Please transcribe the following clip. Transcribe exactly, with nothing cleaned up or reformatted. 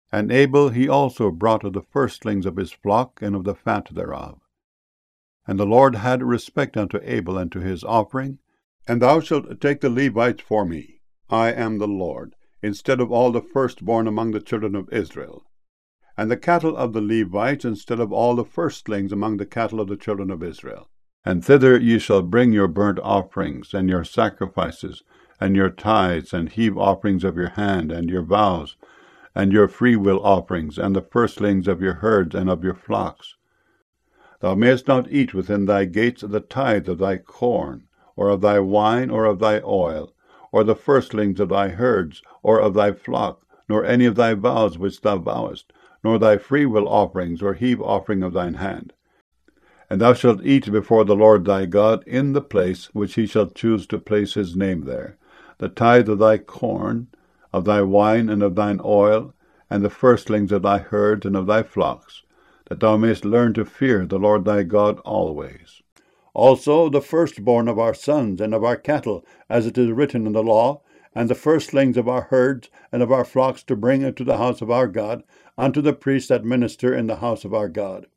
And Abel he also brought of the firstlings of his flock and of the fat thereof. And the Lord had respect unto Abel and to his offering. And thou shalt take the Levites for me, I am the Lord, instead of all the firstborn among the children of Israel. And the cattle of the Levites instead of all the firstlings among the cattle of the children of Israel. And thither ye shall bring your burnt offerings, and your sacrifices, and your tithes, and heave offerings of your hand, and your vows, and your freewill offerings, and the firstlings of your herds and of your flocks. Thou mayest not eat within thy gates the tithe of thy corn, or of thy wine, or of thy oil, or the firstlings of thy herds, or of thy flock, nor any of thy vows which thou vowest, nor thy freewill offerings, or heave offering of thine hand. And thou shalt eat before the Lord thy God in the place which he shall choose to place his name there, the tithe of thy corn, of thy wine, and of thine oil, and the firstlings of thy herds and of thy flocks, that thou mayest learn to fear the Lord thy God always. Also the firstborn of our sons and of our cattle, as it is written in the law, and the firstlings of our herds and of our flocks to bring into the house of our God, unto the priests that minister in the house of our God.